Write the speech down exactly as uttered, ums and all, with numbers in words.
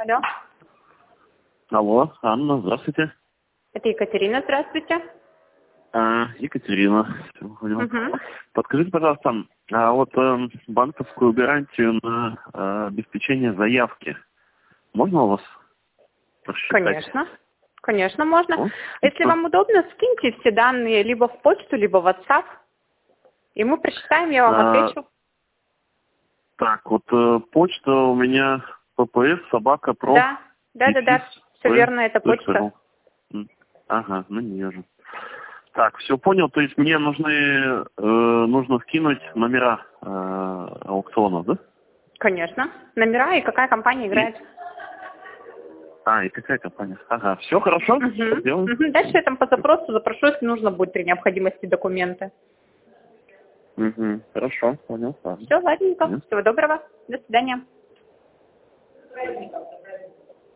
Алло. Алло, Анна, здравствуйте. Это Екатерина, здравствуйте. А, Екатерина. Всё, понял. Угу. Подскажите, пожалуйста, а вот э, банковскую гарантию на э, обеспечение заявки можно у вас посчитать? Конечно. Конечно, можно. Ну, Если что? вам удобно, скиньте все данные либо в почту, либо в WhatsApp, и мы прочитаем, я вам А, отвечу. так, вот э, почта у меня ппс собака проф. Да, да, да, да, все верно, это почта. Ага, на нее же. Так, все понял. То есть мне нужны э, нужно скинуть номера э, аукционов, да? Конечно. Номера и какая компания играет. А, и какая компания? Ага, все хорошо, Угу. всё сделаем. Угу. Дальше я там по запросу запрошу, если нужно будет при необходимости документы. Угу. Хорошо, понял. Ладно. Все, ладненько. Мгм. Всего доброго. До свидания.